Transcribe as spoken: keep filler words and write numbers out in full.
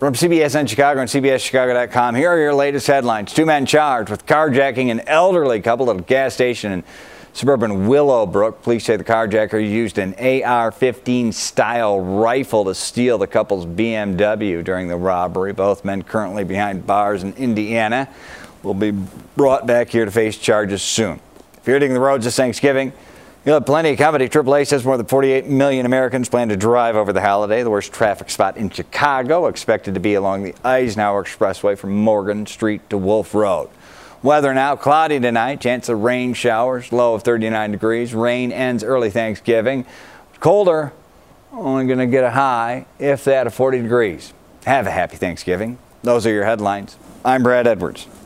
From C B S N Chicago and C B S Chicago dot com, here are your latest headlines. Two men charged with carjacking an elderly couple at a gas station in suburban Willowbrook. Police say the carjacker used an A R fifteen style rifle to steal the couple's B M W during the robbery. Both men currently behind bars in Indiana will be brought back here to face charges soon. If you're hitting the roads this Thanksgiving, you'll have plenty of company. triple A says more than forty-eight million Americans plan to drive over the holiday. The worst traffic spot in Chicago expected to be along the Eisenhower Expressway from Morgan Street to Wolf Road. Weather now cloudy tonight. Chance of rain showers. Low of thirty-nine degrees. Rain ends early Thanksgiving. Colder. Only going to get a high, if that, of forty degrees. Have a happy Thanksgiving. Those are your headlines. I'm Brad Edwards.